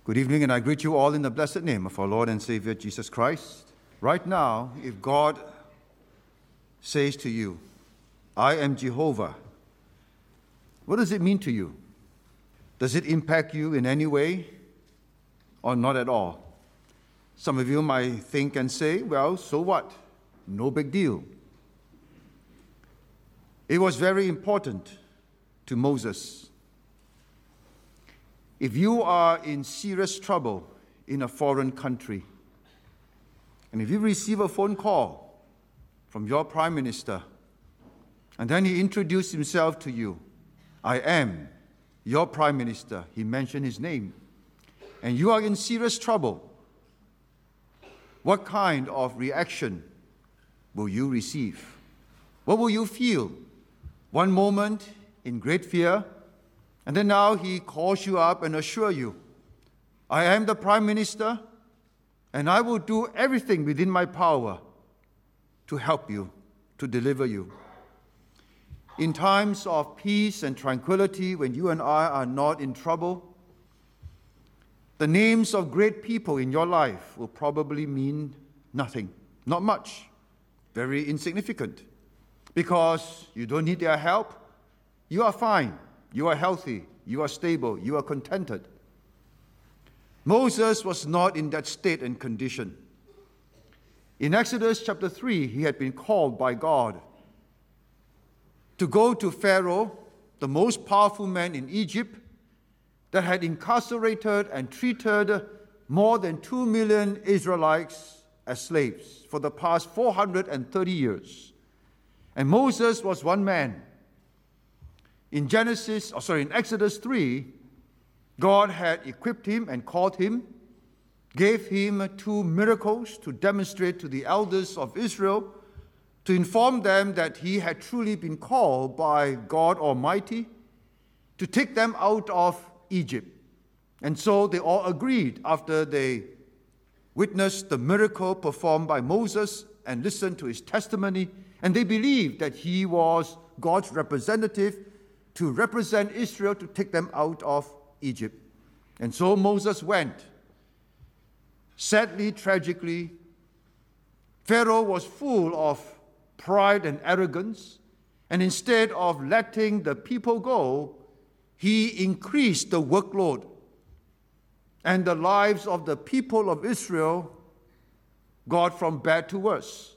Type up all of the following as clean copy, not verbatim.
Good evening, and I greet you all in the blessed name of our Lord and Savior, Jesus Christ. Right now, if God says to you, I am Jehovah, what does it mean to you? Does it impact you in any way or not at all? Some of you might think and say, well, so what? No big deal. It was very important to Moses. If you are in serious trouble in a foreign country, and if you receive a phone call from your prime minister, and then he introduced himself to you, I am your prime minister, he mentioned his name, and you are in serious trouble, what kind of reaction will you receive? What will you feel? One moment in great fear, and then now he calls you up and assures you, I am the prime minister, and I will do everything within my power to help you, to deliver you. In times of peace and tranquility, when you and I are not in trouble, the names of great people in your life will probably mean nothing, not much, very insignificant, because you don't need their help, you are fine. You are healthy, you are stable, you are contented. Moses was not in that state and condition. In Exodus chapter 3, he had been called by God to go to Pharaoh, the most powerful man in Egypt, that had incarcerated and treated more than 2 million Israelites as slaves for the past 430 years. And Moses was one man. In Exodus 3, God had equipped him and called him, gave him 2 miracles to demonstrate to the elders of Israel, to inform them that he had truly been called by God Almighty to take them out of Egypt. And so they all agreed after they witnessed the miracle performed by Moses and listened to his testimony, and they believed that he was God's representative to represent Israel to take them out of Egypt. And so Moses went. Sadly, tragically, Pharaoh was full of pride and arrogance, and instead of letting the people go, he increased the workload, and the lives of the people of Israel got from bad to worse.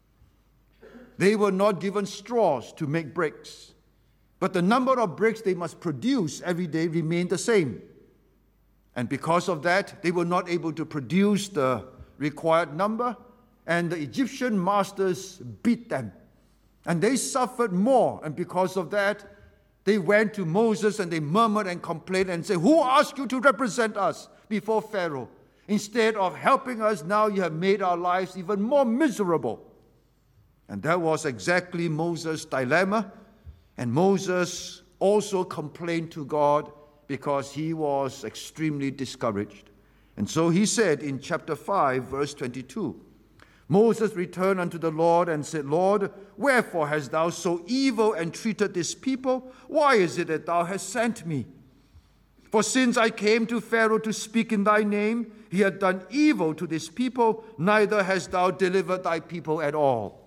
They were not given straws to make bricks, but the number of bricks they must produce every day remained the same. And because of that, they were not able to produce the required number, and the Egyptian masters beat them. And they suffered more, and because of that, they went to Moses and they murmured and complained and said, who asked you to represent us before Pharaoh? Instead of helping us, now you have made our lives even more miserable. And that was exactly Moses' dilemma. And Moses also complained to God because he was extremely discouraged. And so he said in chapter 5, verse 22, Moses returned unto the Lord and said, Lord, wherefore hast thou so evil entreated this people? Why is it that thou hast sent me? For since I came to Pharaoh to speak in thy name, he hath done evil to this people, neither hast thou delivered thy people at all.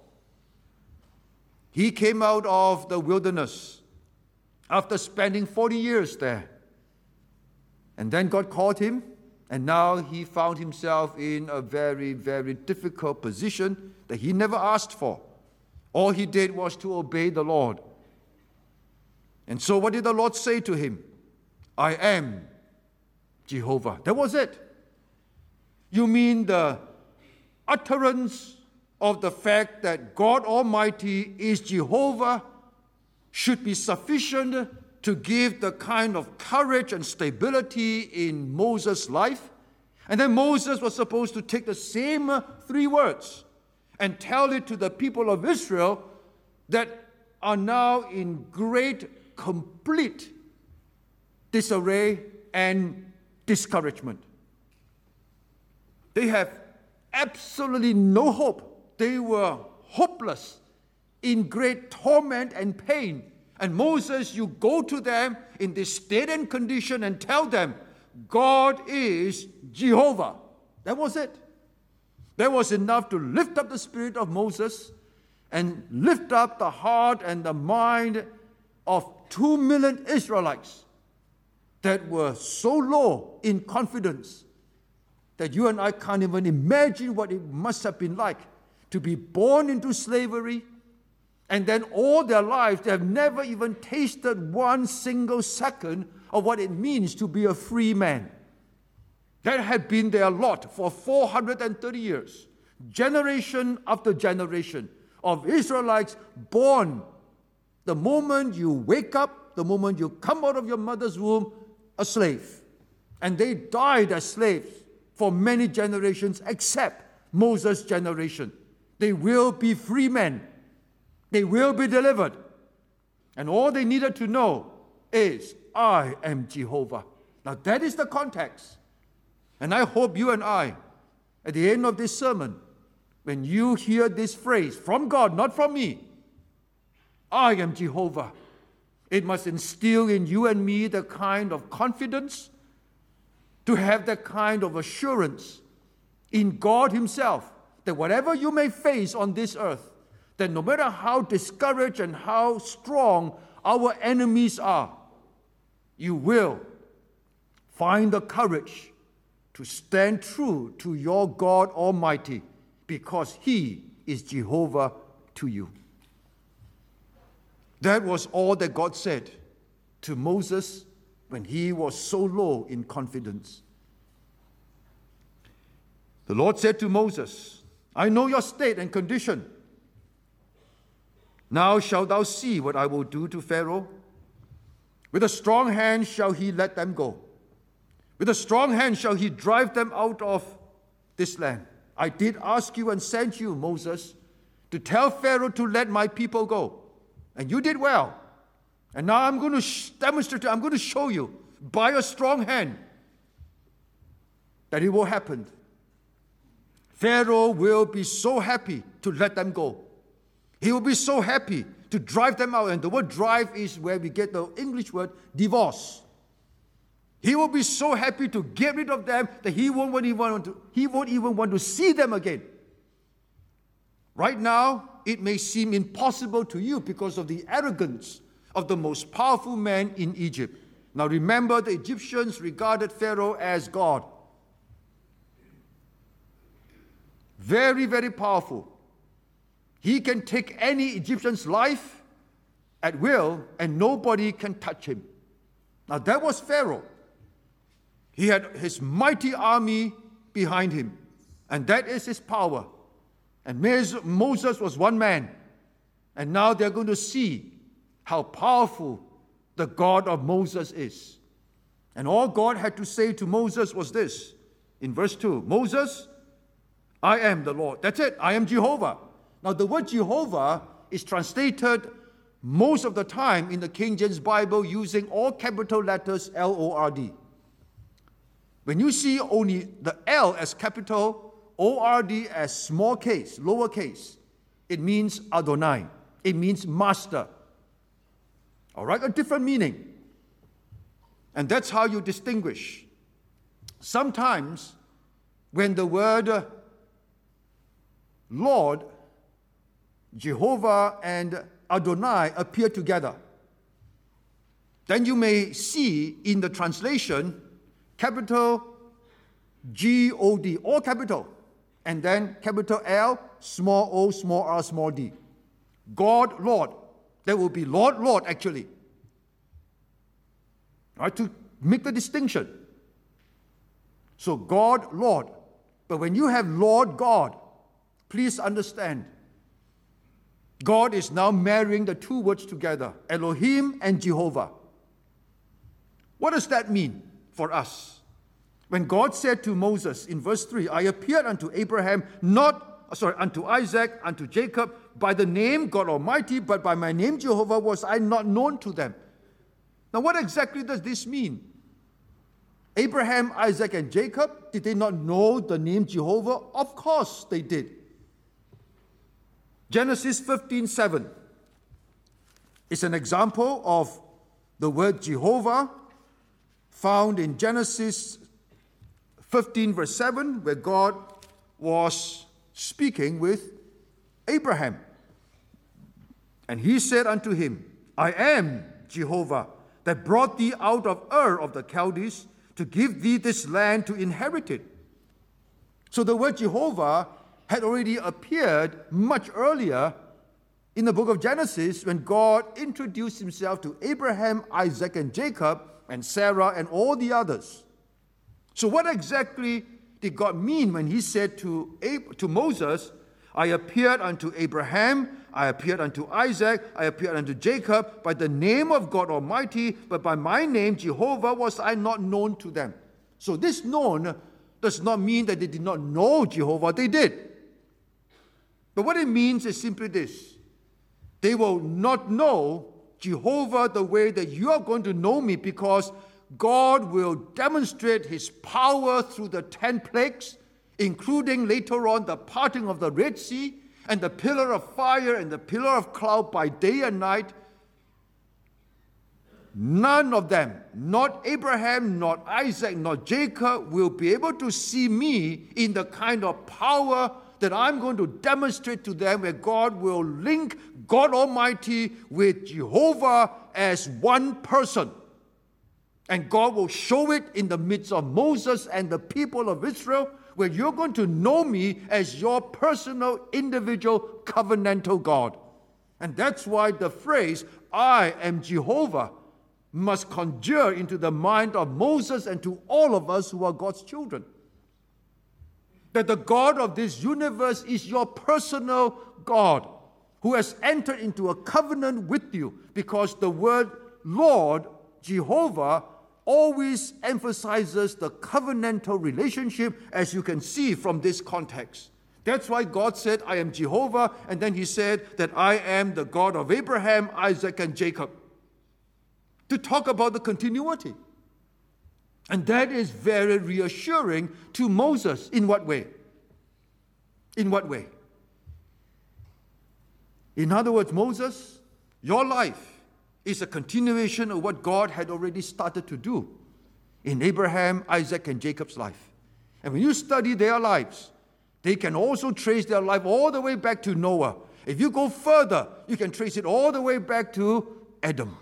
He came out of the wilderness after spending 40 years there. And then God called him, and now he found himself in a very, very difficult position that he never asked for. All he did was to obey the Lord. And so what did the Lord say to him? I am Jehovah. That was it. You mean the utterance of the fact that God Almighty is Jehovah should be sufficient to give the kind of courage and stability in Moses' life? And then Moses was supposed to take the same 3 words and tell it to the people of Israel that are now in great, complete disarray and discouragement. They have absolutely no hope. They were hopeless, in great torment and pain. And Moses, you go to them in this state and condition and tell them, God is Jehovah. That was it. That was enough to lift up the spirit of Moses and lift up the heart and the mind of 2 million Israelites that were so low in confidence that you and I can't even imagine what it must have been like to be born into slavery, and then all their lives they have never even tasted one single second of what it means to be a free man. That had been their lot for 430 years, generation after generation of Israelites born the moment you wake up, the moment you come out of your mother's womb, a slave. And they died as slaves for many generations except Moses' generation. They will be free men. They will be delivered. And all they needed to know is, I am Jehovah. Now that is the context. And I hope you and I, at the end of this sermon, when you hear this phrase from God, not from me, I am Jehovah, it must instill in you and me the kind of confidence, to have that kind of assurance in God Himself, that whatever you may face on this earth, that no matter how discouraged and how strong our enemies are, you will find the courage to stand true to your God Almighty, because He is Jehovah to you. That was all that God said to Moses when he was so low in confidence. The Lord said to Moses, I know your state and condition. Now shalt thou see what I will do to Pharaoh. With a strong hand shall he let them go. With a strong hand shall he drive them out of this land. I did ask you and sent you, Moses, to tell Pharaoh to let my people go. And you did well. And now I'm going to demonstrate, I'm going to show you by a strong hand that it will happen. Pharaoh will be so happy to let them go. He will be so happy to drive them out. And the word drive is where we get the English word divorce. He will be so happy to get rid of them that he won't even want to see them again. Right now, it may seem impossible to you because of the arrogance of the most powerful man in Egypt. Now remember, the Egyptians regarded Pharaoh as God. Very, very powerful. He can take any Egyptian's life at will, and nobody can touch him. Now that was Pharaoh. He had his mighty army behind him, and that is his power. And Moses was one man, and now they're going to see how powerful the God of Moses is. And all God had to say to Moses was this, in verse 2, Moses, I am the Lord. That's it, I am Jehovah. Now the word Jehovah is translated most of the time in the King James Bible using all capital letters L-O-R-D. When you see only the L as capital, O-R-D as small case, lowercase, it means Adonai. It means master. All right, a different meaning. And that's how you distinguish. Sometimes when the word Lord, Jehovah, and Adonai appear together, then you may see in the translation capital G-O-D, all capital, and then capital L, small o, small r, small d. God, Lord. There will be Lord, Lord, actually. All right, to make the distinction. So God, Lord. But when you have Lord God, please understand, God is now marrying the two words together, Elohim and Jehovah. What does that mean for us? When God said to Moses in verse 3, I appeared unto Abraham, unto Isaac, unto Jacob, by the name God Almighty, but by my name Jehovah was I not known to them. Now what exactly does this mean? Abraham, Isaac, and Jacob, did they not know the name Jehovah? Of course they did. Genesis 15:7 is an example of the word Jehovah found in Genesis 15 verse 7, where God was speaking with Abraham. And he said unto him, I am Jehovah that brought thee out of Ur of the Chaldees to give thee this land to inherit it. So the word Jehovah had already appeared much earlier in the book of Genesis when God introduced himself to Abraham, Isaac, and Jacob, and Sarah, and all the others. So what exactly did God mean when he said to Moses, I appeared unto Abraham, I appeared unto Isaac, I appeared unto Jacob by the name of God Almighty, but by my name Jehovah was I not known to them. So this known does not mean that they did not know Jehovah. They did. But what it means is simply this. They will not know Jehovah the way that you are going to know me, because God will demonstrate his power through the 10 plagues, including later on the parting of the Red Sea and the pillar of fire and the pillar of cloud by day and night. None of them, not Abraham, not Isaac, not Jacob, will be able to see me in the kind of power that I'm going to demonstrate to them, where God will link God Almighty with Jehovah as one person. And God will show it in the midst of Moses and the people of Israel, where you're going to know me as your personal, individual, covenantal God. And that's why the phrase, I am Jehovah, must conjure into the mind of Moses and to all of us who are God's children. That the God of this universe is your personal God, who has entered into a covenant with you, because the word Lord, Jehovah, always emphasizes the covenantal relationship, as you can see from this context. That's why God said, I am Jehovah, and then he said that I am the God of Abraham, Isaac, and Jacob, to talk about the continuity. And that is very reassuring to Moses. In what way? In what way? In other words, Moses, your life is a continuation of what God had already started to do in Abraham, Isaac, and Jacob's life. And when you study their lives, they can also trace their life all the way back to Noah. If you go further, you can trace it all the way back to Adam.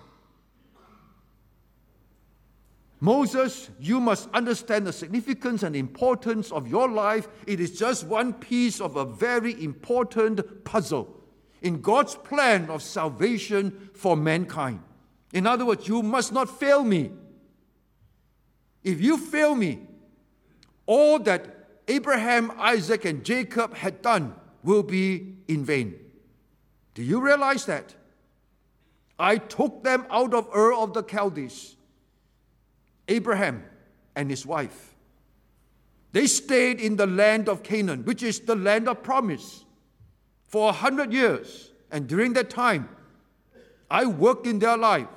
Moses, you must understand the significance and importance of your life. It is just one piece of a very important puzzle in God's plan of salvation for mankind. In other words, you must not fail me. If you fail me, all that Abraham, Isaac, and Jacob had done will be in vain. Do you realize that? I took them out of Ur of the Chaldees, Abraham and his wife. They stayed in the land of Canaan, which is the land of promise, for 100 years. And during that time, I worked in their lives.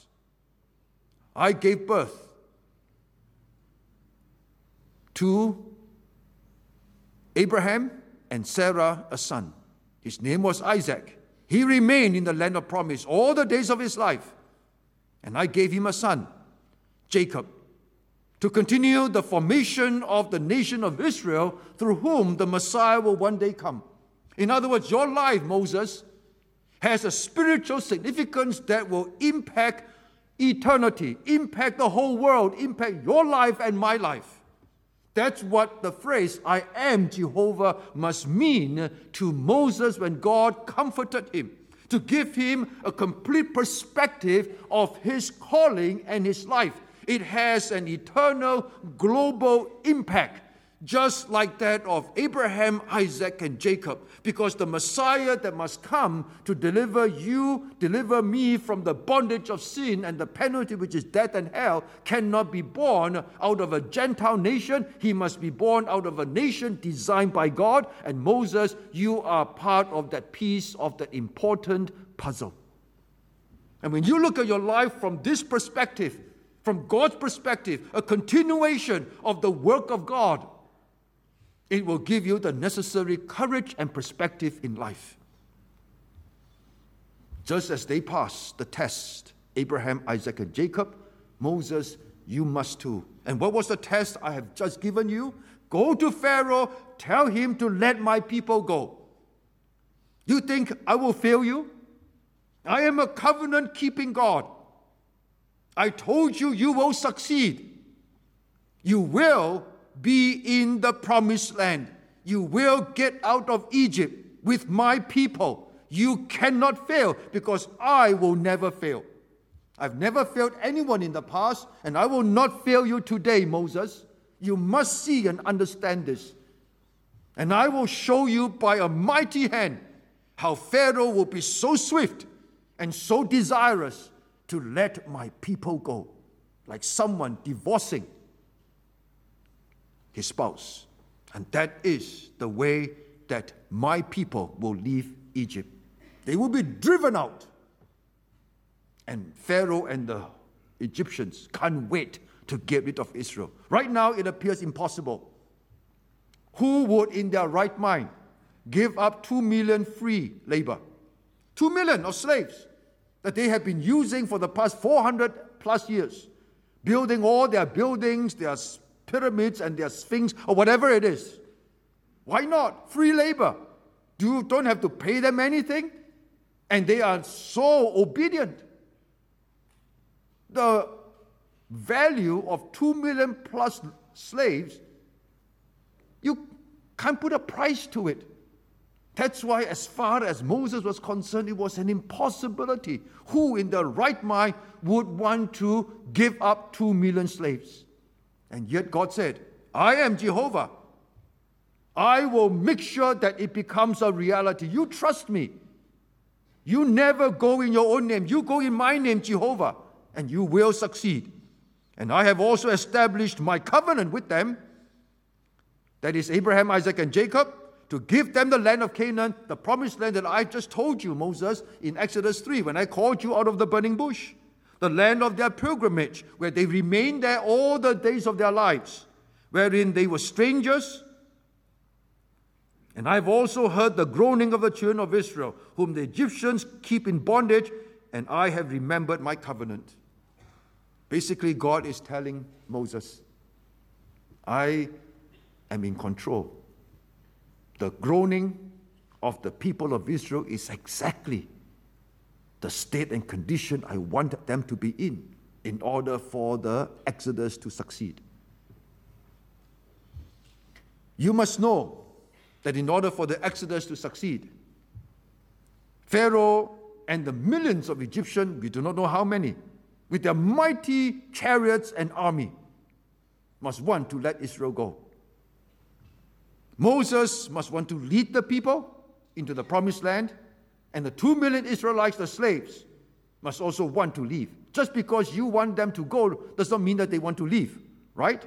I gave birth to Abraham and Sarah a son. His name was Isaac. He remained in the land of promise all the days of his life. And I gave him a son, Jacob, to continue the formation of the nation of Israel, through whom the Messiah will one day come. In other words, your life, Moses, has a spiritual significance that will impact eternity, impact the whole world, impact your life and my life. That's what the phrase, I am Jehovah, must mean to Moses when God comforted him, to give him a complete perspective of his calling and his life. It has an eternal global impact, just like that of Abraham, Isaac, and Jacob, because the Messiah that must come to deliver you, deliver me from the bondage of sin and the penalty, which is death and hell, cannot be born out of a Gentile nation. He must be born out of a nation designed by God. And Moses, you are part of that piece of that important puzzle. And when you look at your life from this perspective, from God's perspective, a continuation of the work of God, it will give you the necessary courage and perspective in life. Just as they passed the test, Abraham, Isaac, and Jacob, Moses you must too. And what was the test I have just given you? Go to Pharaoh, tell him to let my people go. You think I will fail you? I am a covenant-keeping God. I told you you will succeed. You will be in the promised land. You will get out of Egypt with my people. You cannot fail because I will never fail. I've never failed anyone in the past, and I will not fail you today, Moses. You must see and understand this. And I will show you by a mighty hand how Pharaoh will be so swift and so desirous to let my people go, like someone divorcing his spouse. And that is the way that my people will leave Egypt. They will be driven out. And Pharaoh and the Egyptians can't wait to get rid of Israel. Right now, it appears impossible. Who would, in their right mind, give up 2 million free labor? 2 million of slaves that they have been using for the past 400 plus years, building all their buildings, their pyramids and their sphinx, or whatever it is. Why not? Free labor. You don't have to pay them anything, and they are so obedient. The value of 2 million plus slaves, you can't put a price to it. That's why, as far as Moses was concerned, it was an impossibility. Who in their right mind would want to give up 2 million slaves? And yet God said, I am Jehovah. I will make sure that it becomes a reality. You trust me. You never go in your own name. You go in my name, Jehovah, and you will succeed. And I have also established my covenant with them, that is Abraham, Isaac, and Jacob, to give them the land of Canaan, the promised land that I just told you, Moses, in Exodus 3, when I called you out of the burning bush, the land of their pilgrimage, where they remained there all the days of their lives, wherein they were strangers. And I've also heard the groaning of the children of Israel, whom the Egyptians keep in bondage, and I have remembered my covenant. Basically, God is telling Moses, I am in control. The groaning of the people of Israel is exactly the state and condition I want them to be in order for the Exodus to succeed. You must know that in order for the Exodus to succeed, Pharaoh and the millions of Egyptians, we do not know how many, with their mighty chariots and army, must want to let Israel go. Moses must want to lead the people into the promised land, and the 2 million Israelites, the slaves, must also want to leave. Just because you want them to go does not mean that they want to leave, right?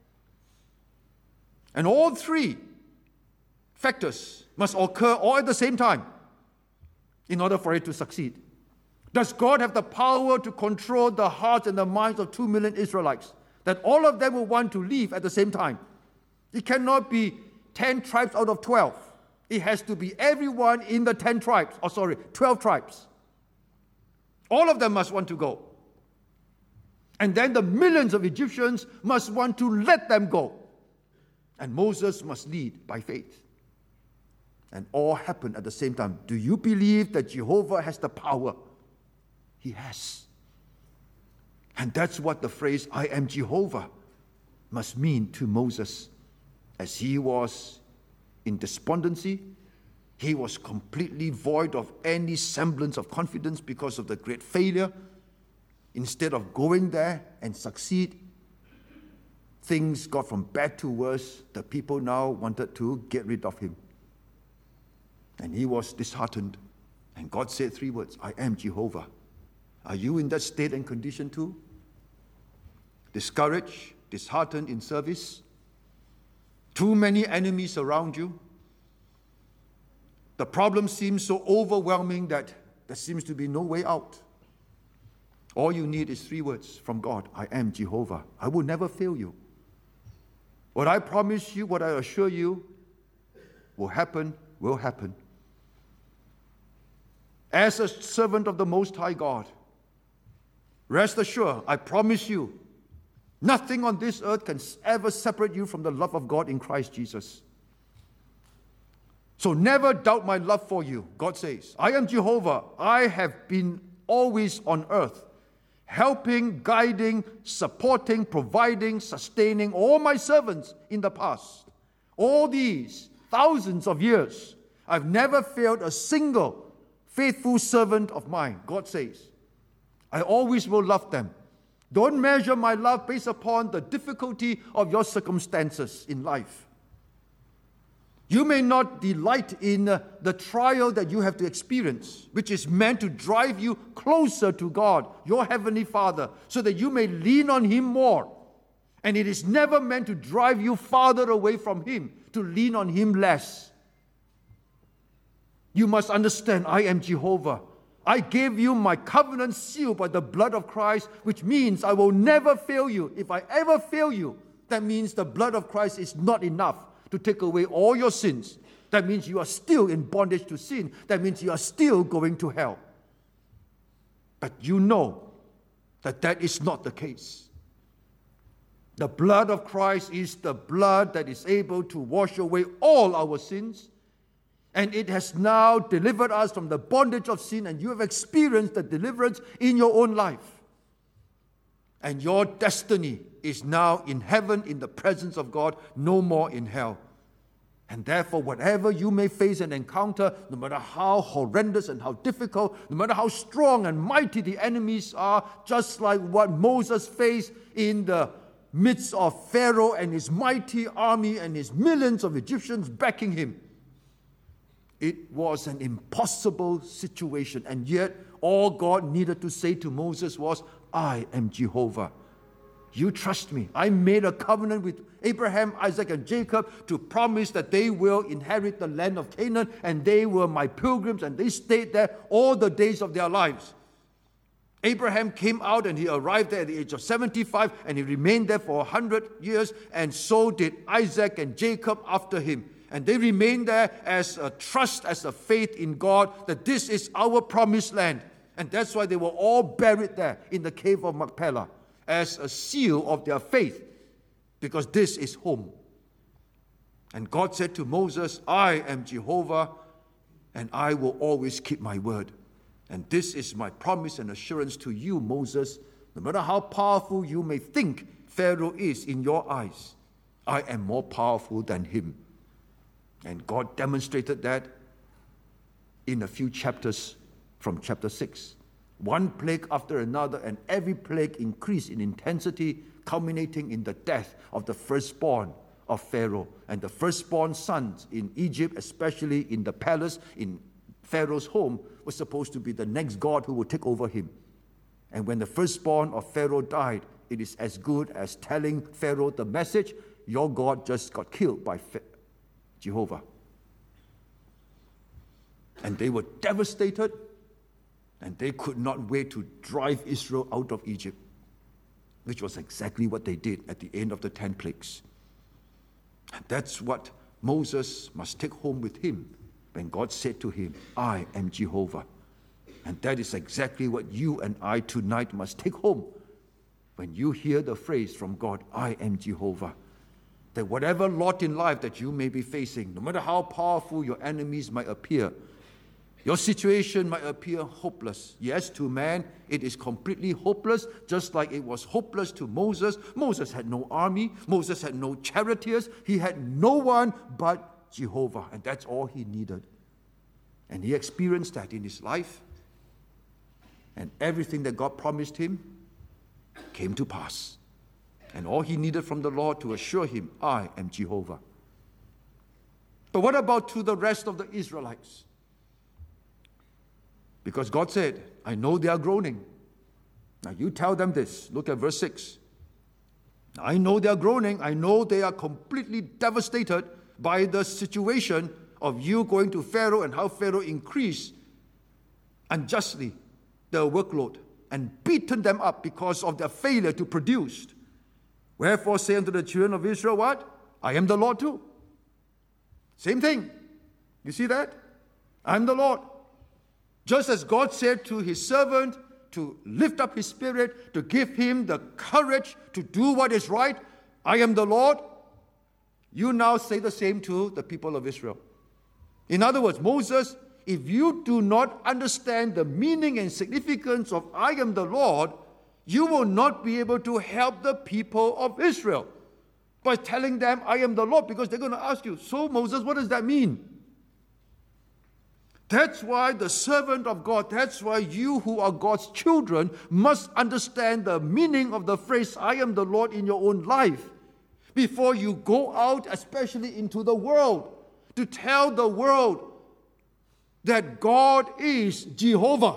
And all three factors must occur all at the same time in order for it to succeed. Does God have the power to control the hearts and the minds of 2 million Israelites, that all of them will want to leave at the same time? It cannot be 10 tribes out of 12. It has to be everyone in the 12 tribes. All of them must want to go. And then the millions of Egyptians must want to let them go. And Moses must lead by faith. And all happen at the same time. Do you believe that Jehovah has the power? He has. And that's what the phrase, I am Jehovah, must mean to Moses. As he was in despondency, he was completely void of any semblance of confidence because of the great failure. Instead of going there and succeed, things got from bad to worse. The people now wanted to get rid of him. And he was disheartened. And God said 3 words, I am Jehovah. Are you in that state and condition too? Discouraged, disheartened in service? Too many enemies around you? The problem seems so overwhelming that there seems to be no way out. All you need is 3 words from God. I am Jehovah. I will never fail you. What I promise you, what I assure you, will happen, will happen. As a servant of the Most High God, rest assured, I promise you, Nothing on this earth can ever separate you from the love of God in Christ Jesus. So never doubt my love for you, God says. I am Jehovah. I have been always on earth, helping, guiding, supporting, providing, sustaining all my servants in the past. All these thousands of years, I've never failed a single faithful servant of mine, God says. I always will love them. Don't measure my love based upon the difficulty of your circumstances in life. You may not delight in the trial that you have to experience, which is meant to drive you closer to God, your Heavenly Father, so that you may lean on Him more. And it is never meant to drive you farther away from Him, to lean on Him less. You must understand, I am Jehovah. I gave you my covenant seal by the blood of Christ, which means I will never fail you. If I ever fail you, that means the blood of Christ is not enough to take away all your sins. That means you are still in bondage to sin. That means you are still going to hell. But you know that that is not the case. The blood of Christ is the blood that is able to wash away all our sins. And it has now delivered us from the bondage of sin, and you have experienced the deliverance in your own life. And your destiny is now in heaven in the presence of God, no more in hell. And therefore, whatever you may face and encounter, no matter how horrendous and how difficult, no matter how strong and mighty the enemies are, just like what Moses faced in the midst of Pharaoh and his mighty army and his millions of Egyptians backing him. It was an impossible situation, and yet all God needed to say to Moses was, I am Jehovah. You trust me. I made a covenant with Abraham, Isaac, and Jacob to promise that they will inherit the land of Canaan, and they were my pilgrims, and they stayed there all the days of their lives. Abraham came out and he arrived there at the age of 75, and he remained there for 100 years, and so did Isaac and Jacob after him. And they remained there as a trust, as a faith in God, that this is our promised land. And that's why they were all buried there in the cave of Machpelah as a seal of their faith, because this is home. And God said to Moses, I am Jehovah, and I will always keep my word. And this is my promise and assurance to you, Moses. No matter how powerful you may think Pharaoh is in your eyes, I am more powerful than him. And God demonstrated that in a few chapters from chapter 6. One plague after another, and every plague increased in intensity, culminating in the death of the firstborn of Pharaoh. And the firstborn sons in Egypt, especially in the palace, in Pharaoh's home, was supposed to be the next god who would take over him. And when the firstborn of Pharaoh died, it is as good as telling Pharaoh the message, your God just got killed by Jehovah. And they were devastated, and they could not wait to drive Israel out of Egypt, which was exactly what they did at the end of the 10 plagues. And that's what Moses must take home with him when God said to him, I am Jehovah. And that is exactly what you and I tonight must take home when you hear the phrase from God, I am Jehovah. That whatever lot in life that you may be facing, no matter how powerful your enemies might appear, your situation might appear hopeless. Yes, to man, it is completely hopeless, just like it was hopeless to Moses. Moses had no army. Moses had no charioteers. He had no one but Jehovah, and that's all he needed. And he experienced that in his life, and everything that God promised him came to pass. And all he needed from the Lord to assure him, I am Jehovah. But what about to the rest of the Israelites? Because God said, I know they are groaning. Now you tell them this. Look at verse 6. I know they are groaning. I know they are completely devastated by the situation of you going to Pharaoh and how Pharaoh increased unjustly their workload and beaten them up because of their failure to produce. Wherefore say unto the children of Israel, what? I am the Lord too. Same thing. You see that? I am the Lord. Just as God said to his servant to lift up his spirit, to give him the courage to do what is right. I am the Lord. You now say the same to the people of Israel. In other words, Moses, if you do not understand the meaning and significance of I am the Lord, you will not be able to help the people of Israel by telling them I am the Lord, because they're going to ask you, so Moses, what does that mean? That's why the servant of God, that's why you who are God's children must understand the meaning of the phrase I am the Lord in your own life before you go out, especially into the world, to tell the world that God is Jehovah.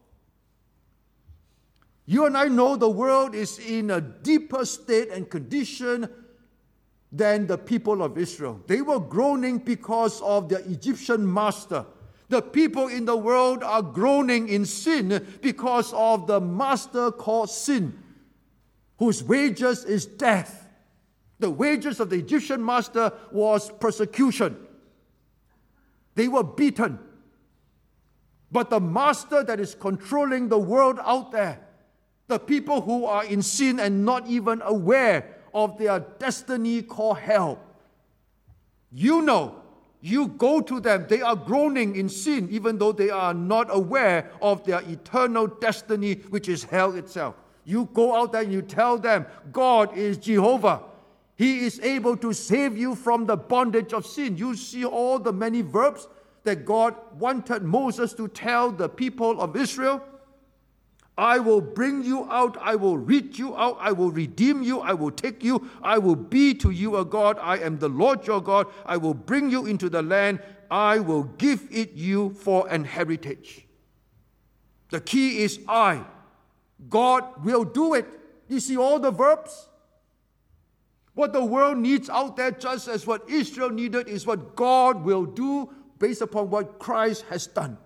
You and I know the world is in a deeper state and condition than the people of Israel. They were groaning because of their Egyptian master. The people in the world are groaning in sin because of the master called sin, whose wages is death. The wages of the Egyptian master was persecution. They were beaten. But the master that is controlling the world out there, the people who are in sin and not even aware of their destiny called hell, you know, you go to them, they are groaning in sin, even though they are not aware of their eternal destiny, which is hell itself. You go out there and you tell them, God is Jehovah. He is able to save you from the bondage of sin. You see all the many verbs that God wanted Moses to tell the people of Israel. I will bring you out, I will reach you out, I will redeem you, I will take you, I will be to you a God, I am the Lord your God, I will bring you into the land, I will give it you for an heritage. The key is I. God will do it. You see all the verbs? What the world needs out there, just as what Israel needed, is what God will do based upon what Christ has done.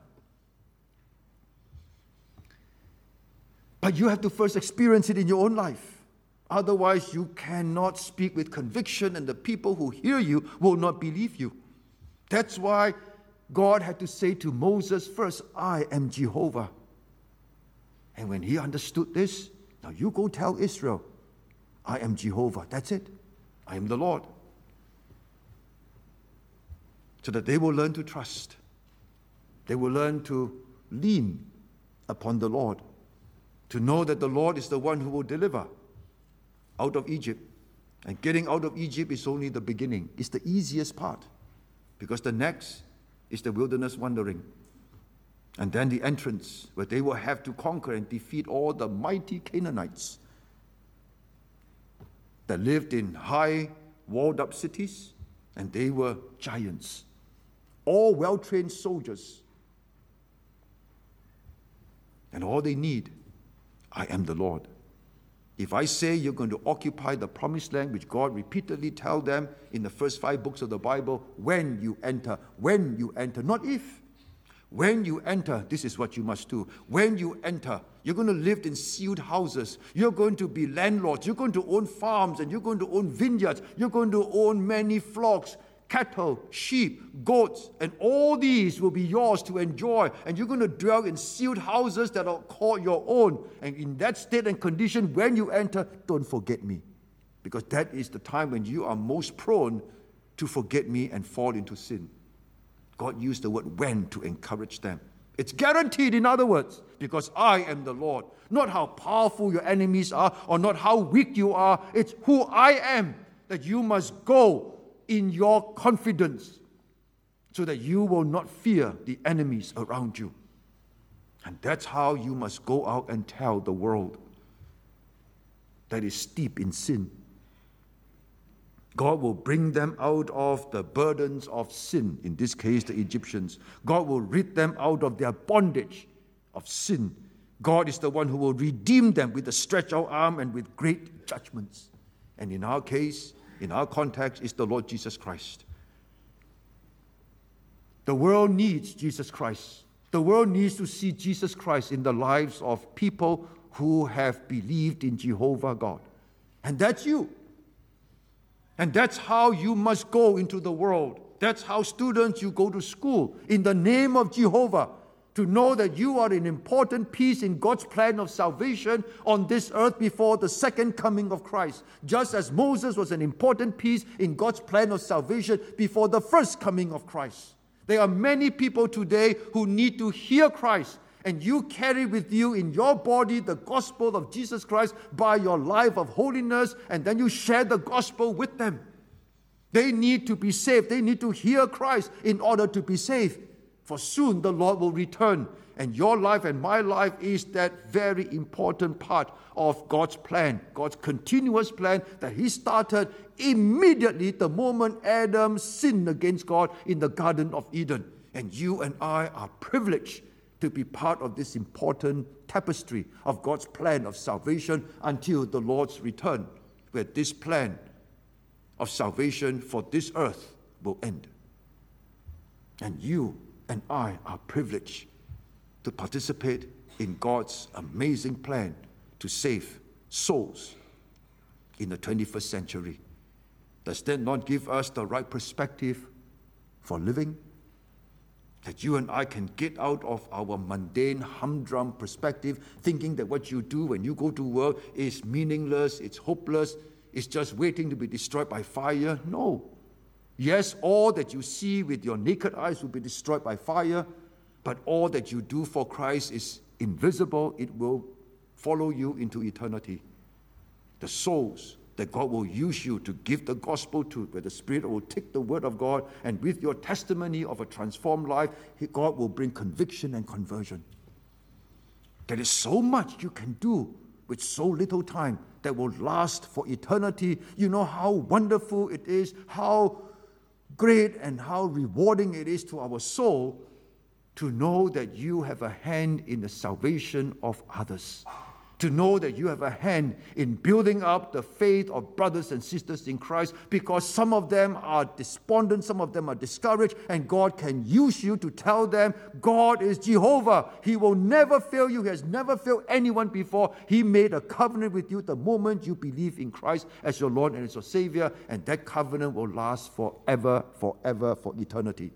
But you have to first experience it in your own life. Otherwise, you cannot speak with conviction, and the people who hear you will not believe you. That's why God had to say to Moses first, I am Jehovah. And when he understood this, now you go tell Israel, I am Jehovah. That's it. I am the Lord. So that they will learn to trust. They will learn to lean upon the Lord. To know that the Lord is the one who will deliver out of Egypt. And getting out of Egypt is only the beginning. It's the easiest part. Because the next is the wilderness wandering. And then the entrance, where they will have to conquer and defeat all the mighty Canaanites that lived in high walled up cities, and they were giants. All well-trained soldiers. And all they need, I am the Lord. If I say you're going to occupy the promised land, which God repeatedly tells them in the first 5 books of the Bible, when you enter, not if. When you enter, this is what you must do. When you enter, you're going to live in sealed houses. You're going to be landlords. You're going to own farms, and you're going to own vineyards. You're going to own many flocks, cattle, sheep, goats, and all these will be yours to enjoy. And you're going to dwell in sealed houses that are called your own. And in that state and condition, when you enter, don't forget me. Because that is the time when you are most prone to forget me and fall into sin. God used the word when to encourage them. It's guaranteed, in other words, because I am the Lord. Not how powerful your enemies are or not how weak you are. It's who I am that you must go in your confidence so that you will not fear the enemies around you. And that's how you must go out and tell the world that is steep in sin. God will bring them out of the burdens of sin, in this case the Egyptians. God will rid them out of their bondage of sin. God is the one who will redeem them with a stretched out arm and with great judgments. And in our case, in our context, is the Lord Jesus Christ. The world needs Jesus Christ. The world needs to see Jesus Christ in the lives of people who have believed in Jehovah God. And that's you. And that's how you must go into the world. That's how students, you go to school in the name of Jehovah to know that you are an important piece in God's plan of salvation on this earth before the second coming of Christ, just as Moses was an important piece in God's plan of salvation before the first coming of Christ. There are many people today who need to hear Christ, and you carry with you in your body the gospel of Jesus Christ by your life of holiness, and then you share the gospel with them. They need to be saved. They need to hear Christ in order to be saved. For soon the Lord will return, and your life and my life is that very important part of God's plan, God's continuous plan that He started immediately the moment Adam sinned against God in the Garden of Eden. And you and I are privileged to be part of this important tapestry of God's plan of salvation until the Lord's return, where this plan of salvation for this earth will end. And you and I are privileged to participate in God's amazing plan to save souls in the 21st century. Does that not give us the right perspective for living? That you and I can get out of our mundane, humdrum perspective, thinking that what you do when you go to work is meaningless, it's hopeless, it's just waiting to be destroyed by fire. No. Yes, all that you see with your naked eyes will be destroyed by fire, but all that you do for Christ is invisible. It will follow you into eternity. The souls that God will use you to give the gospel to, where the Spirit will take the word of God, and with your testimony of a transformed life, God will bring conviction and conversion. There is so much you can do with so little time that will last for eternity. You know how wonderful it is, how great and how rewarding it is to our soul to know that you have a hand in the salvation of others, to know that you have a hand in building up the faith of brothers and sisters in Christ, because some of them are despondent, some of them are discouraged, and God can use you to tell them, God is Jehovah. He will never fail you. He has never failed anyone before. He made a covenant with you the moment you believe in Christ as your Lord and as your Savior, and that covenant will last forever, forever, for eternity.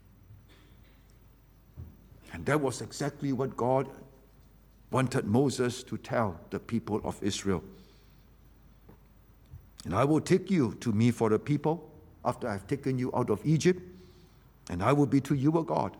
And that was exactly what God wanted Moses to tell the people of Israel. And I will take you to me for a people after I've taken you out of Egypt, and I will be to you a God.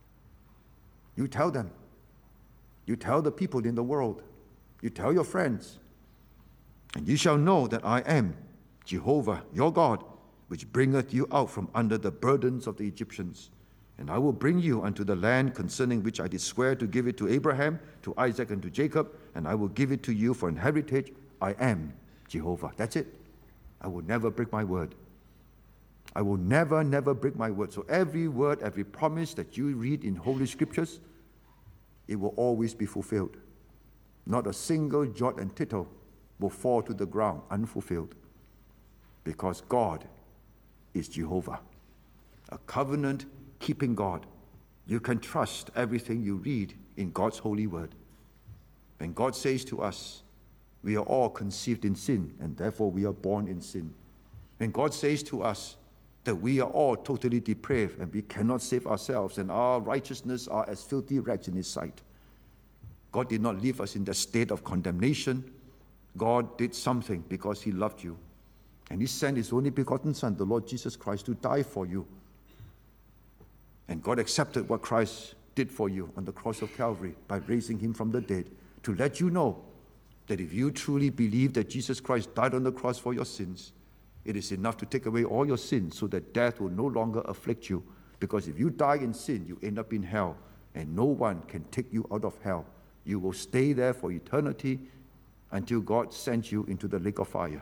You tell them. You tell the people in the world. You tell your friends. And you shall know that I am Jehovah, your God, which bringeth you out from under the burdens of the Egyptians. And I will bring you unto the land concerning which I did swear to give it to Abraham, to Isaac, and to Jacob, and I will give it to you for an heritage. I am Jehovah. That's it. I will never break my word. I will never, never break my word. So every word, every promise that you read in Holy Scriptures, it will always be fulfilled. Not a single jot and tittle will fall to the ground unfulfilled, because God is Jehovah, a covenant-keeping God. You can trust everything you read in God's holy word. When God says to us, we are all conceived in sin, and therefore we are born in sin. When God says to us that we are all totally depraved and we cannot save ourselves, and our righteousness are as filthy rags in His sight, God did not leave us in that state of condemnation. God did something because He loved you. And He sent His only begotten Son, the Lord Jesus Christ, to die for you. And God accepted what Christ did for you on the cross of Calvary by raising Him from the dead, to let you know that if you truly believe that Jesus Christ died on the cross for your sins, it is enough to take away all your sins so that death will no longer afflict you. Because if you die in sin, you end up in hell, and no one can take you out of hell. You will stay there for eternity until God sends you into the lake of fire.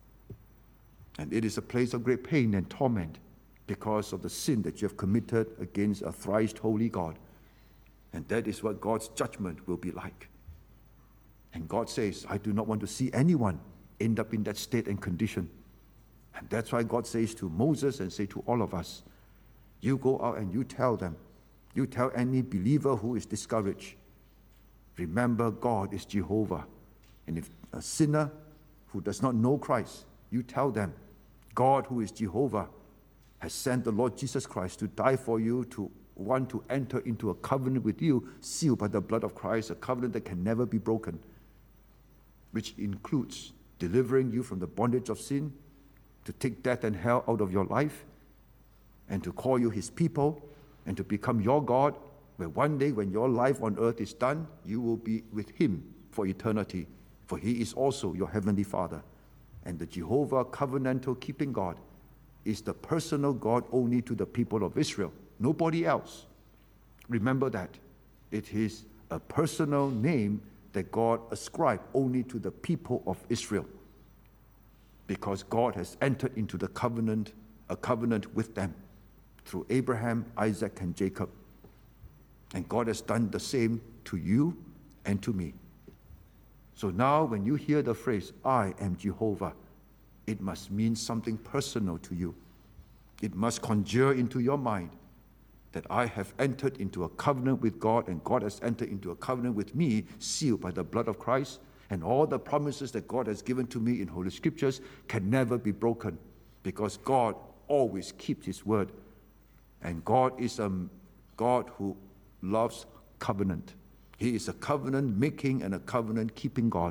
And it is a place of great pain and torment because of the sin that you have committed against a thrice holy God. And that is what God's judgment will be like. And God says, I do not want to see anyone end up in that state and condition. And that's why God says to Moses and say to all of us, you go out and you tell them, you tell any believer who is discouraged, remember God is Jehovah. And if a sinner who does not know Christ, you tell them, God who is Jehovah has sent the Lord Jesus Christ to die for you, to want to enter into a covenant with you, sealed by the blood of Christ, a covenant that can never be broken, which includes delivering you from the bondage of sin, to take death and hell out of your life, and to call you his people, and to become your God, where one day when your life on earth is done, you will be with him for eternity, for he is also your heavenly Father. And the Jehovah covenantal keeping God is the personal God only to the people of Israel, nobody else. Remember that. It is a personal name that God ascribed only to the people of Israel, because God has entered into the covenant, a covenant with them through Abraham, Isaac, and Jacob. And God has done the same to you and to me. So now when you hear the phrase, I am Jehovah, it must mean something personal to you. It must conjure into your mind that I have entered into a covenant with God, and God has entered into a covenant with me, sealed by the blood of Christ, and all the promises that God has given to me in Holy Scriptures can never be broken, because God always keeps his word. And God is a God who loves covenant. He is a covenant-making and a covenant-keeping God.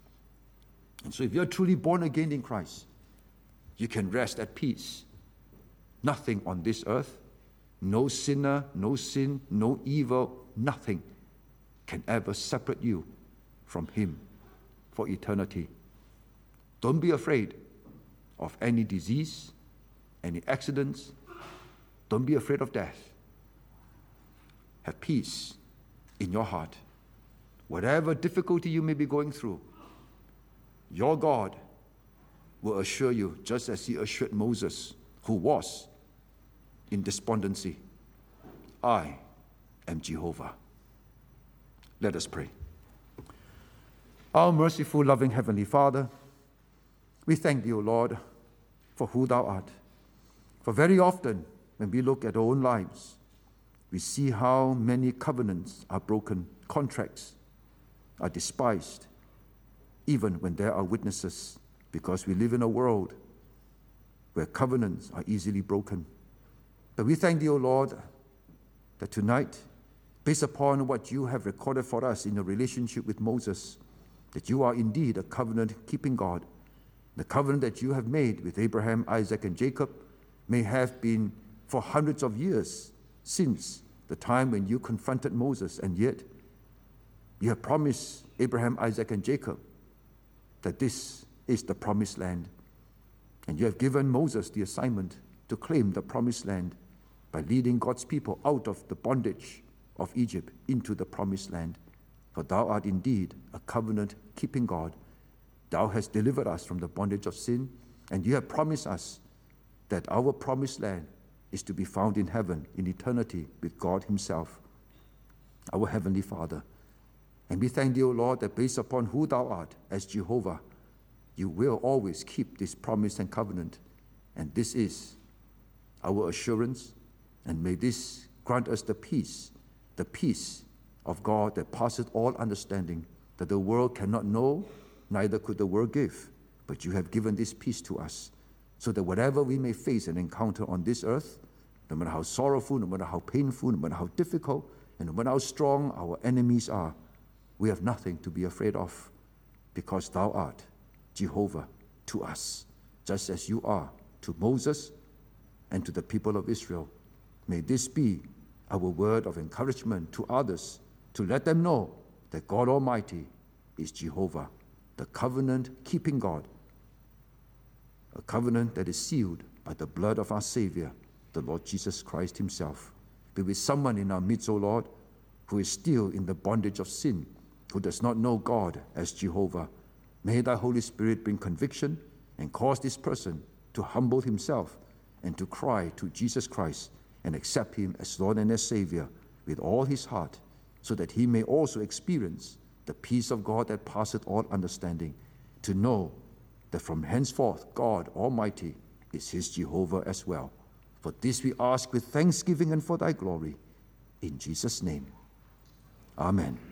And so if you're truly born again in Christ, you can rest at peace. Nothing on this earth, no sinner, no sin, no evil, nothing can ever separate you from him for eternity. Don't be afraid of any disease, any accidents. Don't be afraid of death. Have peace in your heart. Whatever difficulty you may be going through, your God will assure you, just as he assured Moses, who was in despondency, I am Jehovah. Let us pray. Our merciful, loving Heavenly Father, we thank thee, O Lord, for who thou art. For very often, when we look at our own lives, we see how many covenants are broken, contracts are despised, even when there are witnesses, because we live in a world where covenants are easily broken. But we thank thee, O Lord, that tonight, based upon what you have recorded for us in your relationship with Moses, that you are indeed a covenant-keeping God. The covenant that you have made with Abraham, Isaac, and Jacob may have been for hundreds of years since the time when you confronted Moses, and yet you have promised Abraham, Isaac, and Jacob that this is the promised land. And you have given Moses the assignment to claim the promised land by leading God's people out of the bondage of Egypt into the promised land. For thou art indeed a covenant-keeping God. Thou hast delivered us from the bondage of sin, and you have promised us that our promised land is to be found in heaven, in eternity, with God himself, our Heavenly Father. And we thank thee, O Lord, that based upon who thou art as Jehovah, you will always keep this promise and covenant. And this is our assurance, and may this grant us the peace of God that passeth all understanding, that the world cannot know, neither could the world give. But you have given this peace to us, so that whatever we may face and encounter on this earth, no matter how sorrowful, no matter how painful, no matter how difficult, and no matter how strong our enemies are, we have nothing to be afraid of, because thou art Jehovah to us, just as you are to Moses and to the people of Israel. May this be our word of encouragement to others, to let them know that God Almighty is Jehovah, the covenant-keeping God, a covenant that is sealed by the blood of our Savior, the Lord Jesus Christ himself. Be with someone in our midst, O Lord, who is still in the bondage of sin, who does not know God as Jehovah. May thy Holy Spirit bring conviction and cause this person to humble himself and to cry to Jesus Christ and accept him as Lord and as Savior with all his heart, so that he may also experience the peace of God that passeth all understanding, to know that from henceforth God Almighty is his Jehovah as well. For this we ask with thanksgiving and for thy glory. In Jesus' name, amen.